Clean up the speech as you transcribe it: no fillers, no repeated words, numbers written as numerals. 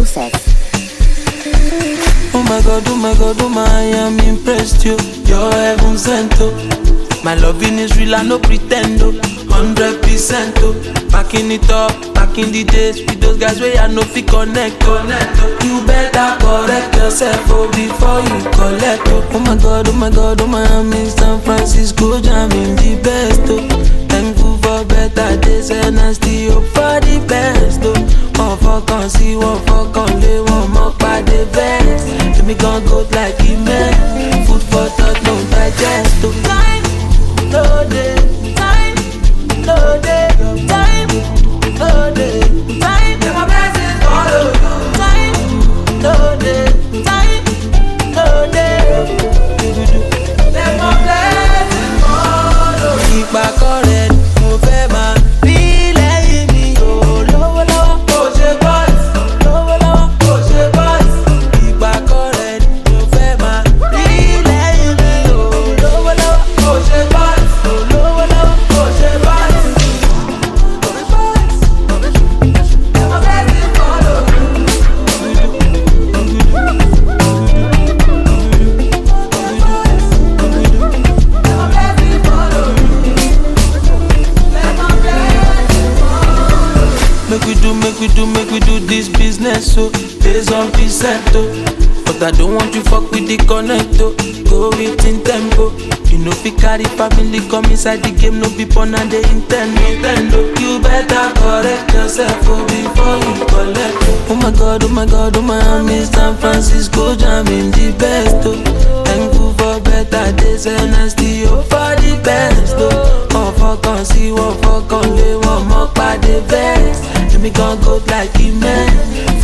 Luces. Oh my God, I am impressed, yo. You're heaven sent, oh. My loving is real, I no pretend, oh. 100%, oh. Backing it up, back in the days with those guys where I no fit connect, oh. You better correct yourself, oh, before you collect, oh. Oh my God, I'm in San Francisco, jamming the best, oh. Thankful for better days and I still hope for the best, oh. One for can see, one for can lay, one more by the best. Let me gon' go like a man. Food for thought, no digest, oh. Time, no day, time, no day, time, no day, time. Let my blessings follow you. Time, no day, time, no day. Let my blessings follow you. Keep my current, move my relay me, oh, low, low. Oh, she boys, low, low. Oh, she boys. Keep my current, move my relay me, oh, low, low. Oh, she boys, oh, low, low. Oh, she boys. Let my blessings follow you. Make we do this business, so based on percent, oh. But I don't want you fuck with the connect, oh. Go with in tempo. You know fi carry family come inside the game, no people and they intend, Nintendo. You better correct yourself, oh, before you collect, oh. Oh my God, I'm in San Francisco, jamming the best, oh. Thankful for better days and I still hope for the best, oh. One for can see, one for can lay, one more by the best. Let me gon' go like a man.